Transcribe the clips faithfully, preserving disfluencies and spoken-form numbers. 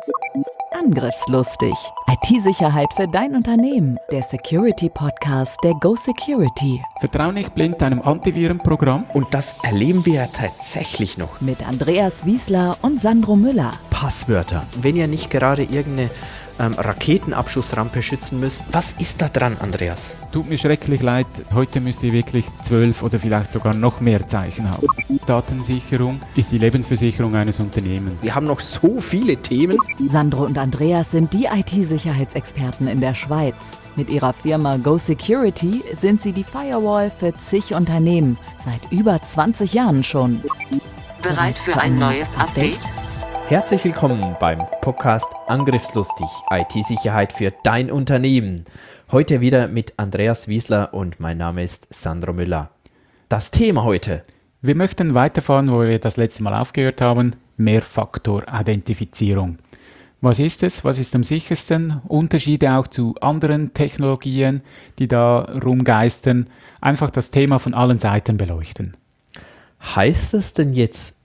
Angriffslustig. I T-Sicherheit für dein Unternehmen. Der Security-Podcast der Go Security. Vertrau nicht blind deinem Antivirenprogramm. Und das erleben wir ja tatsächlich noch. Mit Andreas Wiesler und Sandro Müller. Passwörter. Wenn ihr nicht gerade irgendeine ähm, Raketenabschussrampe schützen müsst, was ist da dran, Andreas? Tut mir schrecklich leid, heute müsst ihr wirklich zwölf oder vielleicht sogar noch mehr Zeichen haben. Datensicherung ist die Lebensversicherung eines Unternehmens. Wir haben noch so viele Themen. Sandro und Andreas sind die I T-Sicherheitsexperten in der Schweiz. Mit ihrer Firma Go Security sind sie die Firewall für zig Unternehmen. Seit über zwanzig Jahren schon. Bereit für ein neues Update? Herzlich willkommen beim Podcast Angriffslustig, I T-Sicherheit für dein Unternehmen. Heute wieder mit Andreas Wiesler und mein Name ist Sandro Müller. Das Thema heute. Wir möchten weiterfahren, wo wir das letzte Mal aufgehört haben, Mehrfaktor-Identifizierung. Was ist es? Was ist am sichersten? Unterschiede auch zu anderen Technologien, die da rumgeistern. Einfach das Thema von allen Seiten beleuchten. Heißt es denn jetzt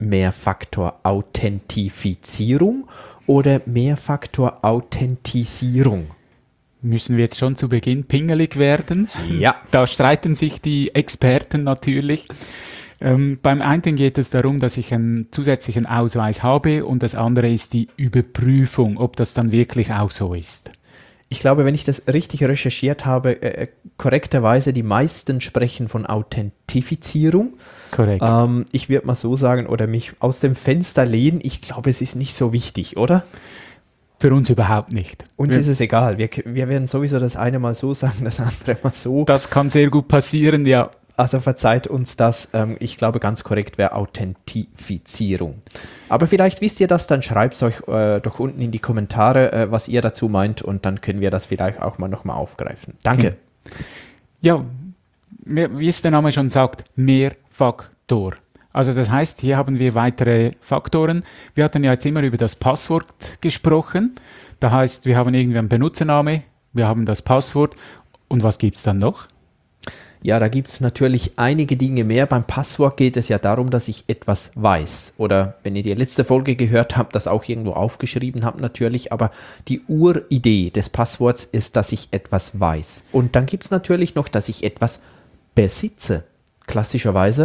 Mehrfaktor-Authentifizierung oder Mehrfaktor-Authentisierung? Müssen wir jetzt schon zu Beginn pingelig werden? Ja. Da streiten sich die Experten natürlich. Ähm, beim einen geht es darum, dass ich einen zusätzlichen Ausweis habe und das andere ist die Überprüfung, ob das dann wirklich auch so ist. Ich glaube, wenn ich das richtig recherchiert habe, äh, korrekterweise die meisten sprechen von Authentifizierung. Korrekt. Ähm, ich würde mal so sagen oder mich aus dem Fenster lehnen, ich glaube, es ist nicht so wichtig, oder? Für uns überhaupt nicht. Uns wir, ist es egal. Wir, wir werden sowieso das eine mal so sagen, das andere mal so. Das kann sehr gut passieren, ja. Also verzeiht uns das. Ähm, ich glaube, ganz korrekt wäre Authentifizierung. Aber vielleicht wisst ihr das, dann schreibt es euch äh, doch unten in die Kommentare, äh, was ihr dazu meint und dann können wir das vielleicht auch mal nochmal aufgreifen. Danke. Ja, wie es der Name schon sagt, Mehrfaktor. Also das heißt, hier haben wir weitere Faktoren. Wir hatten ja jetzt immer über das Passwort gesprochen. Das heißt, wir haben irgendwie einen Benutzername, wir haben das Passwort und was gibt es dann noch? Ja, da gibt es natürlich einige Dinge mehr. Beim Passwort geht es ja darum, dass ich etwas weiß. Oder wenn ihr die letzte Folge gehört habt, das auch irgendwo aufgeschrieben habt natürlich. Aber die Uridee des Passworts ist, dass ich etwas weiß. Und dann gibt es natürlich noch, dass ich etwas besitze. Klassischerweise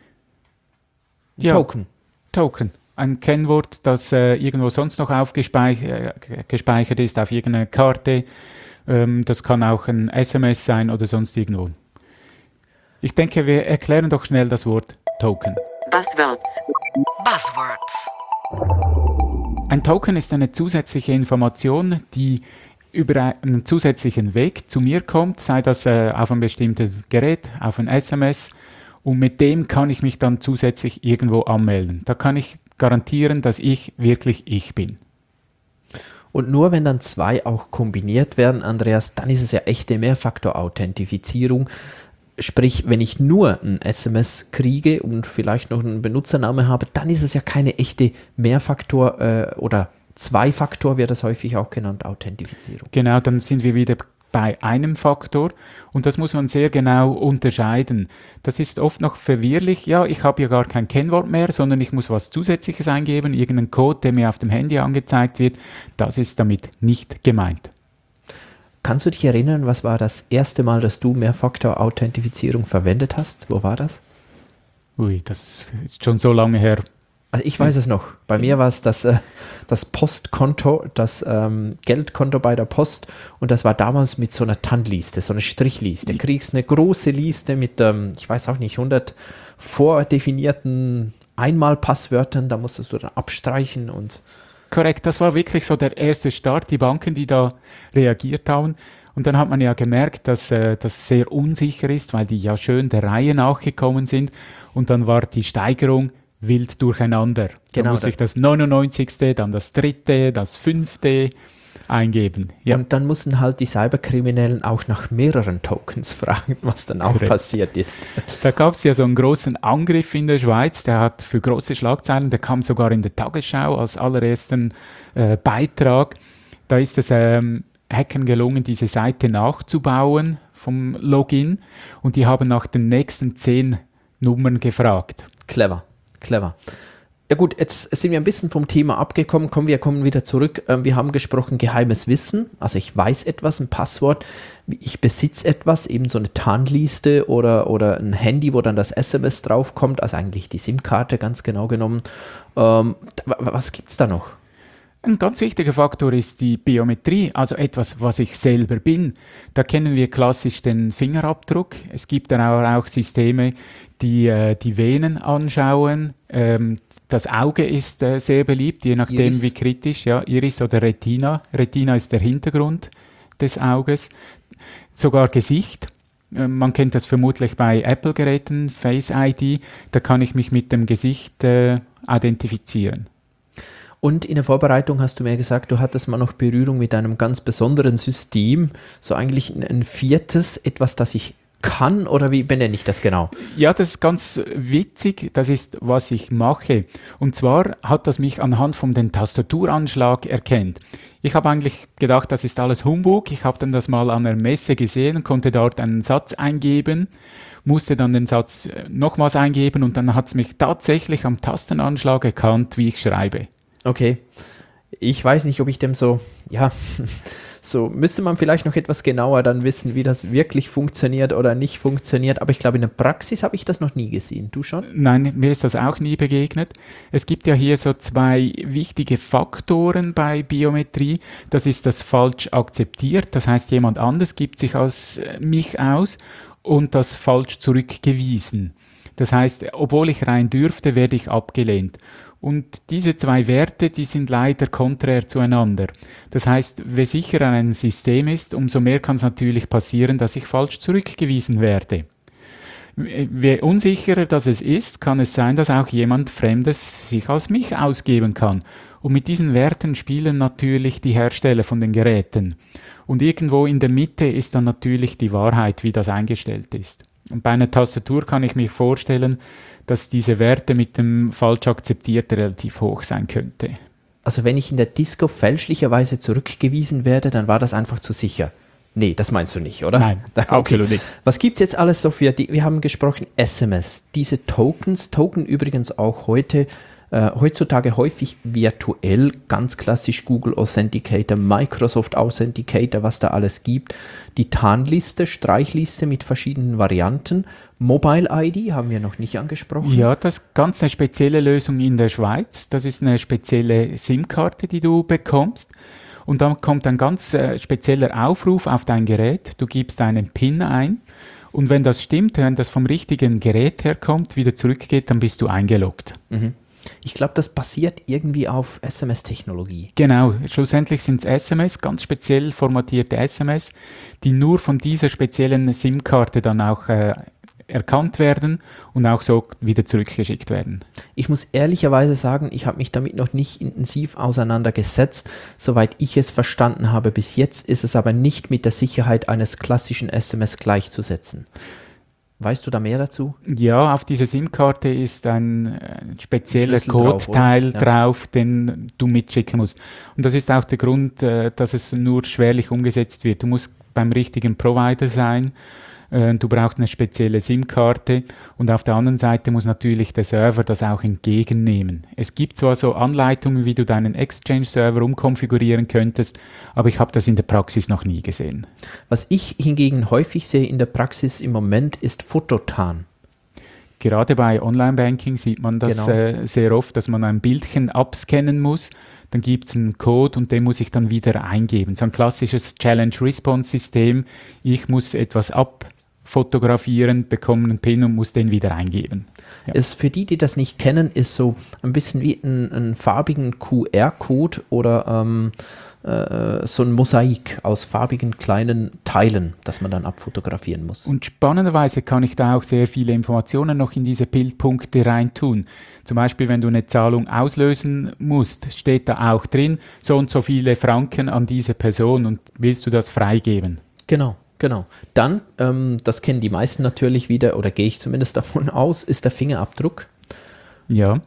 ein ja, Token. Token. Ein Kennwort, das äh, irgendwo sonst noch aufgespeichert ist auf irgendeiner Karte. Ähm, das kann auch ein S M S sein oder sonst irgendwo. Ich denke, wir erklären doch schnell das Wort Token. Buzzwords. Buzzwords. Ein Token ist eine zusätzliche Information, die über einen zusätzlichen Weg zu mir kommt, sei das äh, auf ein bestimmtes Gerät, auf ein S M S, und mit dem kann ich mich dann zusätzlich irgendwo anmelden. Da kann ich garantieren, dass ich wirklich ich bin. Und nur wenn dann zwei auch kombiniert werden, Andreas, dann ist es ja echte Mehrfaktor-Authentifizierung. Sprich, wenn ich nur ein S M S kriege und vielleicht noch einen Benutzername habe, dann ist es ja keine echte Mehrfaktor- äh, oder Zwei-Faktor, wird das häufig auch genannt, Authentifizierung. Genau, dann sind wir wieder bei einem Faktor und das muss man sehr genau unterscheiden. Das ist oft noch verwirrlich. Ja, ich habe ja gar kein Kennwort mehr, sondern ich muss was Zusätzliches eingeben, irgendeinen Code, der mir auf dem Handy angezeigt wird. Das ist damit nicht gemeint. Kannst du dich erinnern, was war das erste Mal, dass du Mehrfaktor-Authentifizierung verwendet hast? Wo war das? Ui, das ist schon so lange her. Also ich weiß es noch. Bei mir war es das, äh, das Postkonto, das ähm, Geldkonto bei der Post und das war damals mit so einer TAN-Liste, so einer Strichliste. Du kriegst eine große Liste mit, ähm, ich weiß auch nicht, hundert vordefinierten Einmalpasswörtern, da musstest du dann abstreichen und... Korrekt, das war wirklich so der erste Start, die Banken, die da reagiert haben. Und dann hat man ja gemerkt, dass äh, das sehr unsicher ist, weil die ja schön der Reihe nachgekommen sind. Und dann war die Steigerung wild durcheinander. Da genau, musste ich das neunundneunzigste, dann das dritte, das fünfte eingeben. Ja. Und dann mussten halt die Cyberkriminellen auch nach mehreren Tokens fragen, was dann auch Korrekt. passiert ist. Da gab es ja so einen großen Angriff in der Schweiz, der hat für große Schlagzeilen, der kam sogar in der Tagesschau als allerersten äh, Beitrag. Da ist es ähm, Hackern gelungen, diese Seite nachzubauen vom Login und die haben nach den nächsten zehn Nummern gefragt. Clever, clever. Ja gut, jetzt sind wir ein bisschen vom Thema abgekommen. Kommen wir kommen wieder zurück. Ähm, wir haben gesprochen, geheimes Wissen. Also ich weiß etwas, ein Passwort. Ich besitze etwas, eben so eine Tarnliste oder, oder ein Handy, wo dann das S M S draufkommt. Also eigentlich die SIM-Karte ganz genau genommen. Ähm, was gibt es da noch? Ein ganz wichtiger Faktor ist die Biometrie, also etwas, was ich selber bin. Da kennen wir klassisch den Fingerabdruck. Es gibt dann aber auch Systeme, die äh, die Venen anschauen. Ähm, das Auge ist äh, sehr beliebt, je nachdem Iris. Wie kritisch. Ja, Iris oder Retina. Retina ist der Hintergrund des Auges. Sogar Gesicht. Äh, man kennt das vermutlich bei Apple-Geräten, Face I D. Da kann ich mich mit dem Gesicht äh, identifizieren. Und in der Vorbereitung hast du mir gesagt, du hattest mal noch Berührung mit einem ganz besonderen System, so eigentlich ein, ein viertes, etwas, das ich kann, oder wie benenne ich das genau? Ja, das ist ganz witzig, das ist, was ich mache. Und zwar hat das mich anhand von dem Tastaturanschlag erkannt. Ich habe eigentlich gedacht, das ist alles Humbug. Ich habe dann das mal an der Messe gesehen und konnte dort einen Satz eingeben, musste dann den Satz nochmals eingeben und dann hat es mich tatsächlich am Tastenanschlag erkannt, wie ich schreibe. Okay, ich weiß nicht, ob ich dem so, ja, so müsste man vielleicht noch etwas genauer dann wissen, wie das wirklich funktioniert oder nicht funktioniert, aber ich glaube, in der Praxis habe ich das noch nie gesehen. Du schon? Nein, mir ist das auch nie begegnet. Es gibt ja hier so zwei wichtige Faktoren bei Biometrie. Das ist das falsch akzeptiert, das heißt, jemand anders gibt sich als mich aus, und das falsch zurückgewiesen. Das heißt, obwohl ich rein dürfte, werde ich abgelehnt. Und diese zwei Werte, die sind leider konträr zueinander. Das heißt, je sicherer ein System ist, umso mehr kann es natürlich passieren, dass ich falsch zurückgewiesen werde. Je unsicherer das es ist, kann es sein, dass auch jemand Fremdes sich als mich ausgeben kann. Und mit diesen Werten spielen natürlich die Hersteller von den Geräten. Und irgendwo in der Mitte ist dann natürlich die Wahrheit, wie das eingestellt ist. Und bei einer Tastatur kann ich mir vorstellen, dass diese Werte mit dem falsch akzeptiert relativ hoch sein könnte. Also wenn ich in der Disco fälschlicherweise zurückgewiesen werde, dann war das einfach zu sicher. Nee, das meinst du nicht, oder? Nein, okay. Absolut nicht. Was gibt es jetzt alles so für, die, wir haben gesprochen, S M S, diese Tokens, Token übrigens auch heute, äh, heutzutage häufig virtuell, ganz klassisch Google Authenticator, Microsoft Authenticator, was da alles gibt, die Tarnliste, Streichliste mit verschiedenen Varianten, Mobile I D haben wir noch nicht angesprochen. Ja, das ist ganz eine spezielle Lösung in der Schweiz, das ist eine spezielle SIM-Karte, die du bekommst. Und dann kommt ein ganz äh, spezieller Aufruf auf dein Gerät. Du gibst einen PIN ein und wenn das stimmt, wenn das vom richtigen Gerät herkommt, wieder zurückgeht, dann bist du eingeloggt. Mhm. Ich glaube, das basiert irgendwie auf S M S-Technologie. Genau, schlussendlich sind es S M S, ganz speziell formatierte S M S, die nur von dieser speziellen SIM-Karte dann auch äh, erkannt werden und auch so wieder zurückgeschickt werden. Ich muss ehrlicherweise sagen, ich habe mich damit noch nicht intensiv auseinandergesetzt. Soweit ich es verstanden habe, bis jetzt ist es aber nicht mit der Sicherheit eines klassischen S M S gleichzusetzen. Weißt du da mehr dazu? Ja, auf dieser SIM-Karte ist ein, ein spezieller Code-Teil drauf, ja. drauf, den du mitschicken musst. Und das ist auch der Grund, äh, dass es nur schwerlich umgesetzt wird. Du musst beim richtigen Provider sein. Du brauchst eine spezielle SIM-Karte und auf der anderen Seite muss natürlich der Server das auch entgegennehmen. Es gibt zwar so Anleitungen, wie du deinen Exchange-Server umkonfigurieren könntest, aber ich habe das in der Praxis noch nie gesehen. Was ich hingegen häufig sehe in der Praxis im Moment ist Fototan. Gerade bei Online-Banking sieht man das genau. äh, sehr oft, dass man ein Bildchen abscannen muss. Dann gibt es einen Code und den muss ich dann wieder eingeben. So ein klassisches Challenge-Response-System. Ich muss etwas abfotografieren, bekomme einen PIN und muss den wieder eingeben. Ja. Es für die, die das nicht kennen, ist so ein bisschen wie ein, ein farbigen Q R-Code oder ähm, äh, so ein Mosaik aus farbigen kleinen Teilen, das man dann abfotografieren muss. Und spannenderweise kann ich da auch sehr viele Informationen noch in diese Bildpunkte reintun. Zum Beispiel, wenn du eine Zahlung auslösen musst, steht da auch drin, so und so viele Franken an diese Person und willst du das freigeben? Genau, genau. Dann, ähm, das kennen die meisten natürlich wieder, oder gehe ich zumindest davon aus, ist der Fingerabdruck. Ja,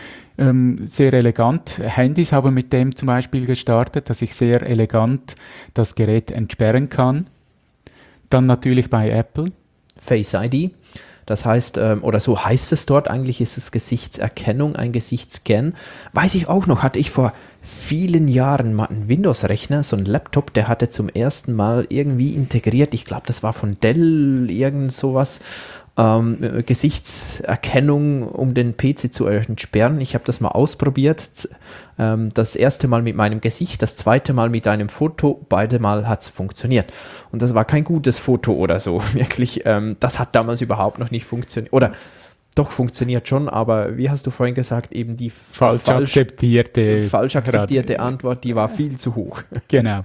ähm, sehr elegant. Handys haben mit dem zum Beispiel gestartet, dass ich sehr elegant das Gerät entsperren kann. Dann natürlich bei Apple. Face I D. Das heißt, ähm, oder so heißt es dort, eigentlich ist es Gesichtserkennung, ein Gesichtsscan. Weiß ich auch noch, hatte ich vor vielen Jahren mal einen Windows-Rechner, so einen Laptop, der hatte zum ersten Mal irgendwie integriert, ich glaube, das war von Dell, irgend sowas, ähm, Gesichtserkennung, um den P C zu entsperren. Ich habe das mal ausprobiert, ähm, das erste Mal mit meinem Gesicht, das zweite Mal mit einem Foto, beide Mal hat es funktioniert. Und das war kein gutes Foto oder so, wirklich, ähm, das hat damals überhaupt noch nicht funktioniert, oder doch, funktioniert schon, aber wie hast du vorhin gesagt, eben die falsch, falsch akzeptierte, falsch akzeptierte Antwort, die war viel zu hoch. Genau.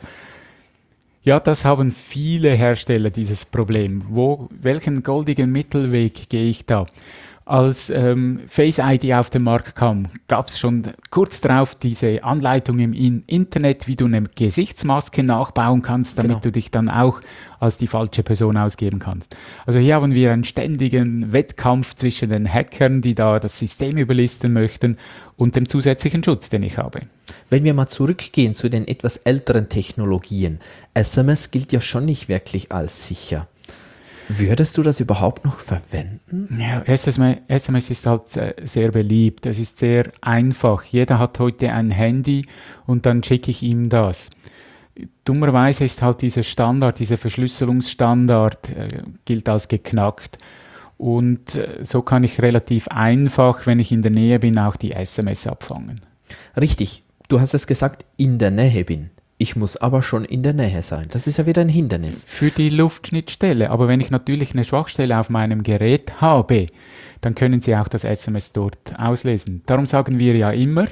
Ja, das haben viele Hersteller, dieses Problem. Wo, welchen goldigen Mittelweg gehe ich da? Als ähm, Face I D auf den Markt kam, gab es schon kurz darauf diese Anleitung im Internet, wie du eine Gesichtsmaske nachbauen kannst, damit Genau. du dich dann auch als die falsche Person ausgeben kannst. Also hier haben wir einen ständigen Wettkampf zwischen den Hackern, die da das System überlisten möchten, und dem zusätzlichen Schutz, den ich habe. Wenn wir mal zurückgehen zu den etwas älteren Technologien, S M S gilt ja schon nicht wirklich als sicher. Würdest du das überhaupt noch verwenden? Ja, S M S ist halt sehr beliebt. Es ist sehr einfach. Jeder hat heute ein Handy und dann schicke ich ihm das. Dummerweise ist halt dieser Standard, dieser Verschlüsselungsstandard äh, gilt als geknackt. Und äh, so kann ich relativ einfach, wenn ich in der Nähe bin, auch die S M S abfangen. Richtig, du hast es gesagt, in der Nähe bin. Ich muss aber schon in der Nähe sein. Das ist ja wieder ein Hindernis. Für die Luftschnittstelle. Aber wenn ich natürlich eine Schwachstelle auf meinem Gerät habe, dann können Sie auch das S M S dort auslesen. Darum sagen wir ja immer,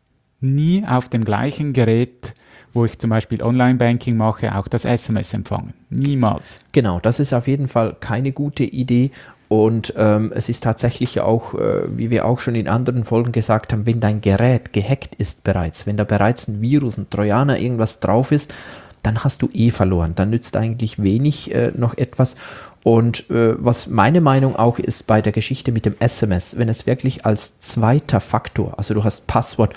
nie auf dem gleichen Gerät, wo ich zum Beispiel Online-Banking mache, auch das S M S empfangen. Niemals. Genau, das ist auf jeden Fall keine gute Idee. Und ähm, es ist tatsächlich auch, äh, wie wir auch schon in anderen Folgen gesagt haben, wenn dein Gerät gehackt ist bereits, wenn da bereits ein Virus, ein Trojaner, irgendwas drauf ist, dann hast du eh verloren. Dann nützt eigentlich wenig äh, noch etwas. Und äh, was meine Meinung auch ist bei der Geschichte mit dem S M S, wenn es wirklich als zweiter Faktor, also du hast Passwort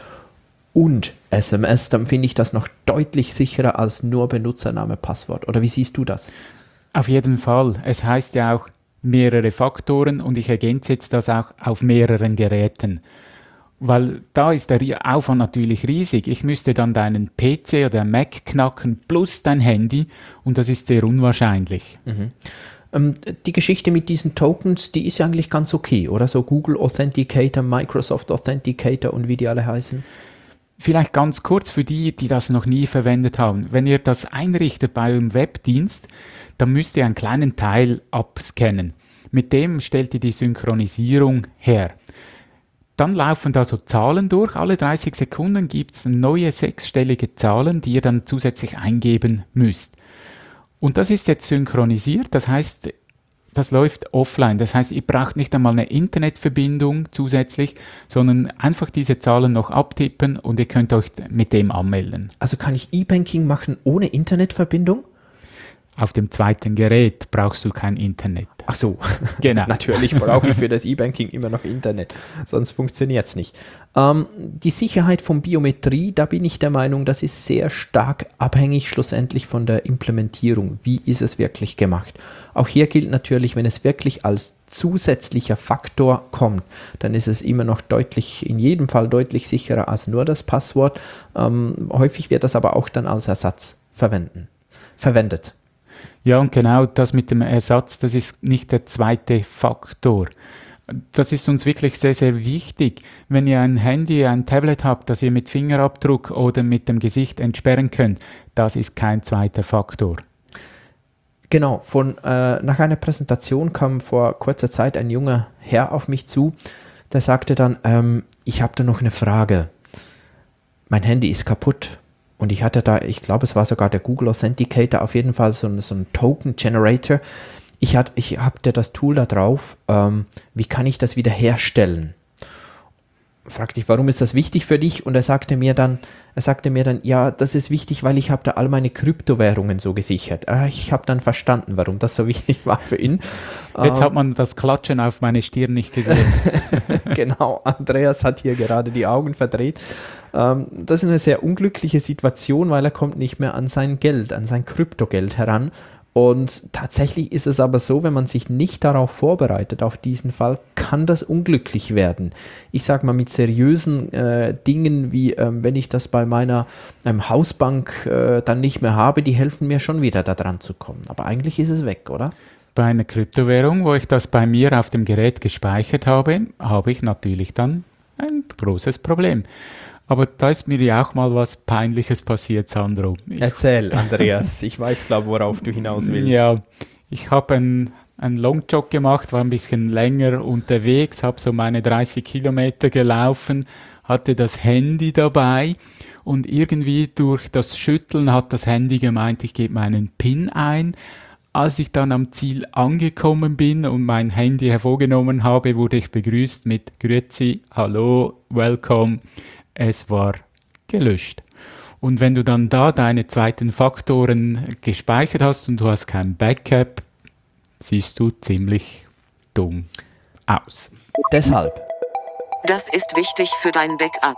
und S M S, dann finde ich das noch deutlich sicherer als nur Benutzername, Passwort. Oder wie siehst du das? Auf jeden Fall. Es heißt ja auch mehrere Faktoren und ich ergänze jetzt das auch auf mehreren Geräten. Weil da ist der Aufwand natürlich riesig. Ich müsste dann deinen P C oder Mac knacken plus dein Handy und das ist sehr unwahrscheinlich. Mhm. Ähm, die Geschichte mit diesen Tokens, die ist ja eigentlich ganz okay, oder? So Google Authenticator, Microsoft Authenticator und wie die alle heißen. Vielleicht ganz kurz für die, die das noch nie verwendet haben. Wenn ihr das einrichtet bei eurem Webdienst, dann müsst ihr einen kleinen Teil abscannen. Mit dem stellt ihr die Synchronisierung her. Dann laufen da so Zahlen durch. Alle dreißig Sekunden gibt es neue sechsstellige Zahlen, die ihr dann zusätzlich eingeben müsst. Und das ist jetzt synchronisiert, das heißt, das läuft offline. Das heißt, ihr braucht nicht einmal eine Internetverbindung zusätzlich, sondern einfach diese Zahlen noch abtippen und ihr könnt euch mit dem anmelden. Also kann ich E-Banking machen ohne Internetverbindung? Auf dem zweiten Gerät brauchst du kein Internet. Ach so, genau. Natürlich brauche ich für das E-Banking immer noch Internet, sonst funktioniert es nicht. Ähm, die Sicherheit von Biometrie, da bin ich der Meinung, das ist sehr stark abhängig schlussendlich von der Implementierung. Wie ist es wirklich gemacht? Auch hier gilt natürlich, wenn es wirklich als zusätzlicher Faktor kommt, dann ist es immer noch deutlich, in jedem Fall deutlich sicherer als nur das Passwort. Ähm, häufig wird das aber auch dann als Ersatz verwenden, verwendet. Ja, und genau das mit dem Ersatz, das ist nicht der zweite Faktor. Das ist uns wirklich sehr, sehr wichtig. Wenn ihr ein Handy, ein Tablet habt, das ihr mit Fingerabdruck oder mit dem Gesicht entsperren könnt, das ist kein zweiter Faktor. Genau, von, äh, nach einer Präsentation kam vor kurzer Zeit ein junger Herr auf mich zu, der sagte dann, ähm, ich habe da noch eine Frage. Mein Handy ist kaputt. Und ich hatte da, ich glaube, es war sogar der Google Authenticator, auf jeden Fall so ein, so ein Token Generator. Ich, hat, ich habe das Tool da drauf. Ähm, wie kann ich das wieder herstellen? Fragte ich, warum ist das wichtig für dich? Und er sagte mir dann, er sagte mir dann, ja, das ist wichtig, weil ich habe da all meine Kryptowährungen so gesichert. Äh, ich habe dann verstanden, warum das so wichtig war für ihn. Jetzt ähm, hat man das Klatschen auf meine Stirn nicht gesehen. Genau, Andreas hat hier gerade die Augen verdreht. Ähm, das ist eine sehr unglückliche Situation, weil er kommt nicht mehr an sein Geld, an sein Kryptogeld heran. Und tatsächlich ist es aber so, wenn man sich nicht darauf vorbereitet, auf diesen Fall, kann das unglücklich werden. Ich sage mal mit seriösen äh, Dingen wie, ähm, wenn ich das bei meiner ähm, Hausbank äh, dann nicht mehr habe, die helfen mir schon wieder da dran zu kommen. Aber eigentlich ist es weg, oder? Bei einer Kryptowährung, wo ich das bei mir auf dem Gerät gespeichert habe, habe ich natürlich dann ein großes Problem. Aber da ist mir ja auch mal was Peinliches passiert, Sandro. Ich, Erzähl, Andreas. Ich weiß, glaube worauf du hinaus willst. Ja, ich habe einen, einen Longjog gemacht, war ein bisschen länger unterwegs, habe so meine dreißig Kilometer gelaufen, hatte das Handy dabei und irgendwie durch das Schütteln hat das Handy gemeint, ich gebe meinen PIN ein. Als ich dann am Ziel angekommen bin und mein Handy hervorgenommen habe, wurde ich begrüßt mit Grüezi, Hallo, Welcome. Es war gelöscht. Und wenn du dann da deine zweiten Faktoren gespeichert hast und du hast kein Backup, siehst du ziemlich dumm aus. Deshalb Das ist wichtig für dein Backup.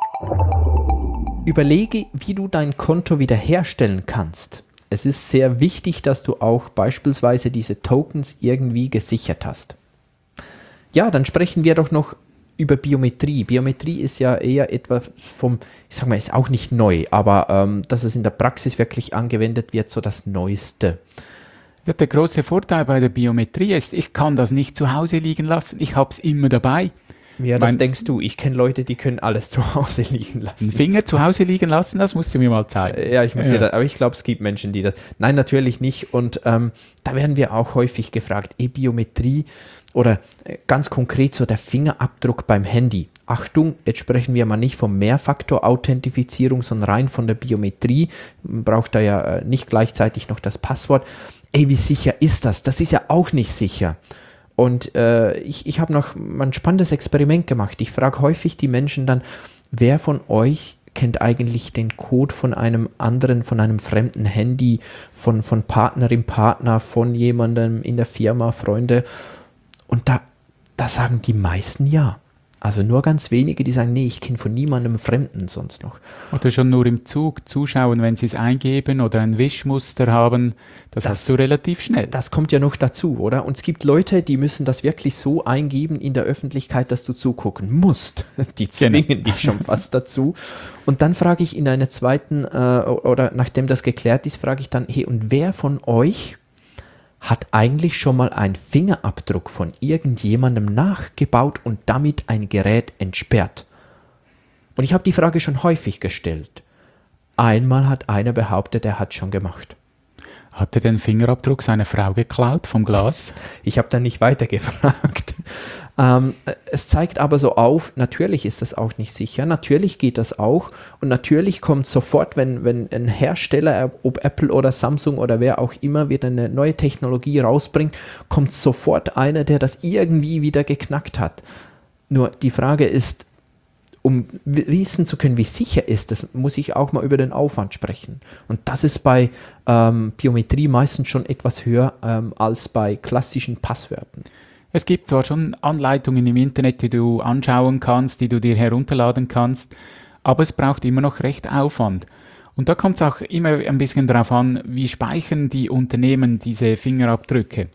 überlege, wie du dein Konto wiederherstellen kannst. Es ist sehr wichtig, dass du auch beispielsweise diese Tokens irgendwie gesichert hast. Ja, dann sprechen wir doch noch über Biometrie. Biometrie ist ja eher etwas vom, ich sag mal, ist auch nicht neu, aber ähm, dass es in der Praxis wirklich angewendet wird, so das Neueste. Ja, der große Vorteil bei der Biometrie ist, ich kann das nicht zu Hause liegen lassen, ich habe es immer dabei. Ja, das Mein- denkst du. Ich kenne Leute, die können alles zu Hause liegen lassen. Einen Finger zu Hause liegen lassen, das musst du mir mal zeigen. Ja, ich muss Ja. dir das, aber ich glaube, es gibt Menschen, die das. Nein, natürlich nicht. Und ähm, da werden wir auch häufig gefragt, E-Biometrie oder äh, ganz konkret so der Fingerabdruck beim Handy. Achtung, jetzt sprechen wir mal nicht von Mehrfaktor-Authentifizierung, sondern rein von der Biometrie. Man braucht da ja äh, nicht gleichzeitig noch das Passwort. Ey, wie sicher ist das? Das ist ja auch nicht sicher. Und äh, ich, ich habe noch mal ein spannendes Experiment gemacht. Ich frage häufig die Menschen dann, wer von euch kennt eigentlich den Code von einem anderen, von einem fremden Handy, von, von Partnerin, Partner, von jemandem in der Firma, Freunde. Und da, da sagen die meisten ja. Also nur ganz wenige, die sagen, nee, ich kenne von niemandem Fremden sonst noch. Oder schon nur im Zug zuschauen, wenn sie es eingeben oder ein Wischmuster haben, das, Das- hast du relativ schnell. Das kommt ja noch dazu, oder? Und es gibt Leute, die müssen das wirklich so eingeben in der Öffentlichkeit, dass du zugucken musst. Die zwingen dich schon fast dazu. Und dann frage ich in einer zweiten, äh, oder nachdem das geklärt ist, frage ich dann, hey, und wer von euch hat eigentlich schon mal einen Fingerabdruck von irgendjemandem nachgebaut und damit ein Gerät entsperrt? Und ich habe die Frage schon häufig gestellt. Einmal hat einer behauptet, er hat schon gemacht. Hat er den Fingerabdruck seiner Frau geklaut vom Glas? Ich habe dann nicht weiter gefragt. Ähm, es zeigt aber so auf, natürlich ist das auch nicht sicher, natürlich geht das auch und natürlich kommt sofort, wenn, wenn ein Hersteller, ob Apple oder Samsung oder wer auch immer, wieder eine neue Technologie rausbringt, kommt sofort einer, der das irgendwie wieder geknackt hat. Nur die Frage ist, um wissen zu können, wie sicher ist, das muss ich auch mal über den Aufwand sprechen. Und das ist bei ähm, Biometrie meistens schon etwas höher ähm, als bei klassischen Passwörtern. Es gibt zwar schon Anleitungen im Internet, die du anschauen kannst, die du dir herunterladen kannst, aber es braucht immer noch recht Aufwand. Und da kommt es auch immer ein bisschen darauf an, wie speichern die Unternehmen diese Fingerabdrücke.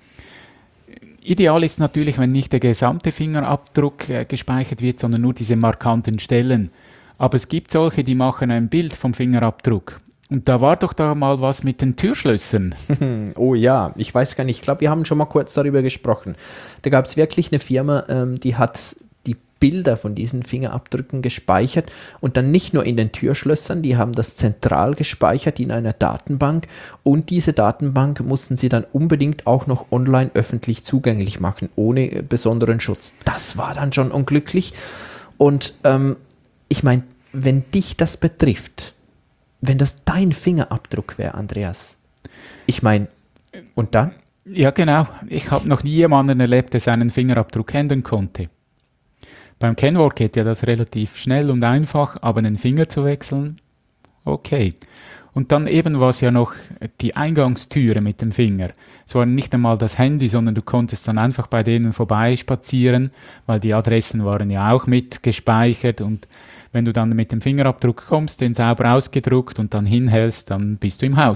Ideal ist natürlich, wenn nicht der gesamte Fingerabdruck äh, gespeichert wird, sondern nur diese markanten Stellen. Aber es gibt solche, die machen ein Bild vom Fingerabdruck. Und da war doch da mal was mit den Türschlössern. Oh ja, ich weiß gar nicht, ich glaube, wir haben schon mal kurz darüber gesprochen. Da gab es wirklich eine Firma, ähm, die hat die Bilder von diesen Fingerabdrücken gespeichert und dann nicht nur in den Türschlössern, die haben das zentral gespeichert in einer Datenbank und diese Datenbank mussten sie dann unbedingt auch noch online öffentlich zugänglich machen, ohne äh, besonderen Schutz. Das war dann schon unglücklich und ähm, ich meine, wenn dich das betrifft, wenn das dein Fingerabdruck wäre, Andreas, ich meine, und dann? Ja, genau. Ich habe noch nie jemanden erlebt, der seinen Fingerabdruck ändern konnte. Beim Kennwort geht ja das relativ schnell und einfach, aber den Finger zu wechseln, okay. Und dann eben war es ja noch die Eingangstüre mit dem Finger. Es war nicht einmal das Handy, sondern du konntest dann einfach bei denen vorbeispazieren, weil die Adressen waren ja auch mit gespeichert und wenn du dann mit dem Fingerabdruck kommst, den sauber ausgedruckt und dann hinhältst, dann bist du im Haus.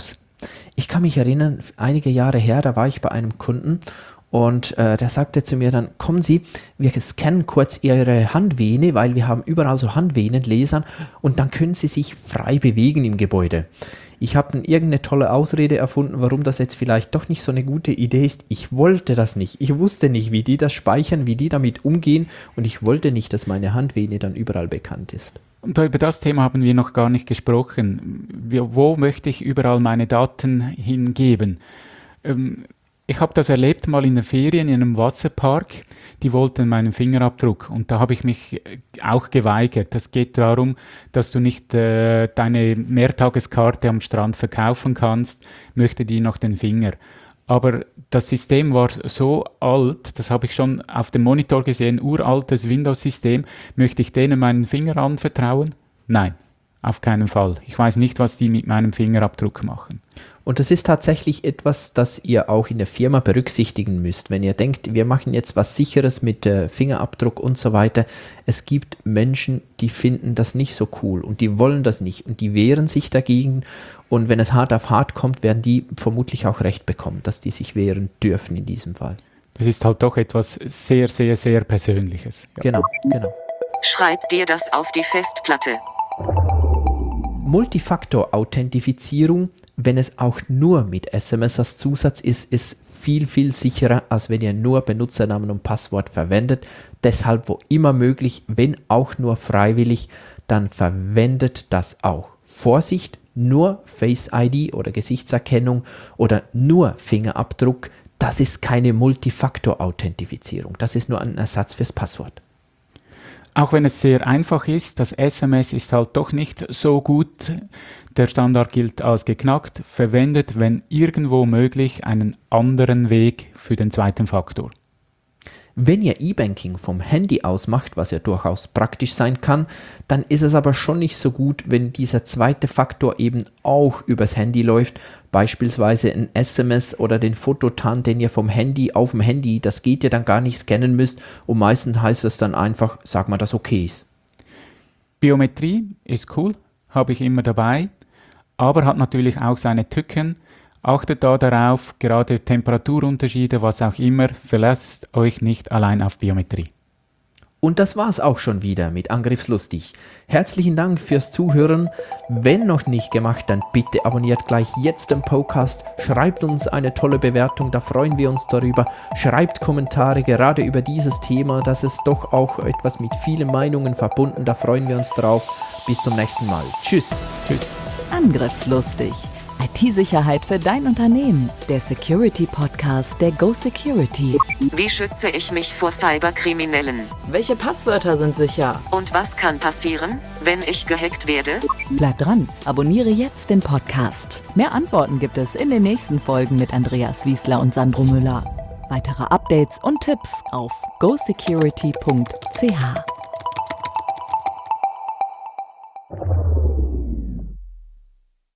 Ich kann mich erinnern, einige Jahre her, da war ich bei einem Kunden und äh, der sagte zu mir dann, kommen Sie, wir scannen kurz Ihre Handvene, weil wir haben überall so Handvenenlesern und dann können Sie sich frei bewegen im Gebäude. Ich habe dann irgendeine tolle Ausrede erfunden, warum das jetzt vielleicht doch nicht so eine gute Idee ist. Ich wollte das nicht. Ich wusste nicht, wie die das speichern, wie die damit umgehen und ich wollte nicht, dass meine Handvene dann überall bekannt ist. Und über das Thema haben wir noch gar nicht gesprochen. Wo möchte ich überall meine Daten hingeben? Ähm, ich habe das erlebt mal in den Ferien in einem Wasserpark. Die wollten meinen Fingerabdruck und da habe ich mich auch geweigert. Es geht darum, dass du nicht äh, deine Mehrtageskarte am Strand verkaufen kannst, möchte die noch den Finger. Aber das System war so alt, das habe ich schon auf dem Monitor gesehen, uraltes Windows-System. Möchte ich denen meinen Finger anvertrauen? Nein, auf keinen Fall. Ich weiß nicht, was die mit meinem Fingerabdruck machen. Und das ist tatsächlich etwas, das ihr auch in der Firma berücksichtigen müsst. Wenn ihr denkt, wir machen jetzt was Sicheres mit äh, Fingerabdruck und so weiter. Es gibt Menschen, die finden das nicht so cool und die wollen das nicht und die wehren sich dagegen. Und wenn es hart auf hart kommt, werden die vermutlich auch recht bekommen, dass die sich wehren dürfen in diesem Fall. Das ist halt doch etwas sehr, sehr, sehr Persönliches. Ja. Genau, genau. Schreib dir das auf die Festplatte. Multifaktor-Authentifizierung, wenn es auch nur mit S M S als Zusatz ist, ist viel, viel sicherer, als wenn ihr nur Benutzernamen und Passwort verwendet. Deshalb, wo immer möglich, wenn auch nur freiwillig, dann verwendet das auch. Vorsicht, nur Face I D oder Gesichtserkennung oder nur Fingerabdruck, das ist keine Multifaktor-Authentifizierung. Das ist nur ein Ersatz fürs Passwort. Auch wenn es sehr einfach ist, das S M S ist halt doch nicht so gut. Der Standard gilt als geknackt. Verwendet, wenn irgendwo möglich, einen anderen Weg für den zweiten Faktor. Wenn ihr E-Banking vom Handy aus macht, was ja durchaus praktisch sein kann, dann ist es aber schon nicht so gut, wenn dieser zweite Faktor eben auch übers Handy läuft, beispielsweise ein S M S oder den Fototan, den ihr vom Handy auf dem Handy, das geht ihr dann gar nicht scannen müsst und meistens heißt das dann einfach, sag mal, dass okay ist. Biometrie ist cool, habe ich immer dabei, aber hat natürlich auch seine Tücken. Achtet da darauf, gerade Temperaturunterschiede, was auch immer, verlasst euch nicht allein auf Biometrie. Und das war's auch schon wieder mit Angriffslustig. Herzlichen Dank fürs Zuhören. Wenn noch nicht gemacht, dann bitte abonniert gleich jetzt den Podcast. Schreibt uns eine tolle Bewertung, da freuen wir uns darüber. Schreibt Kommentare gerade über dieses Thema. Das ist doch auch etwas mit vielen Meinungen verbunden. Da freuen wir uns drauf. Bis zum nächsten Mal. Tschüss. Tschüss. Angriffslustig. I T-Sicherheit für dein Unternehmen. Der Security-Podcast der Go Security. Wie schütze ich mich vor Cyberkriminellen? Welche Passwörter sind sicher? Und was kann passieren, wenn ich gehackt werde? Bleib dran, abonniere jetzt den Podcast. Mehr Antworten gibt es in den nächsten Folgen mit Andreas Wiesler und Sandro Müller. Weitere Updates und Tipps auf go security punkt c h.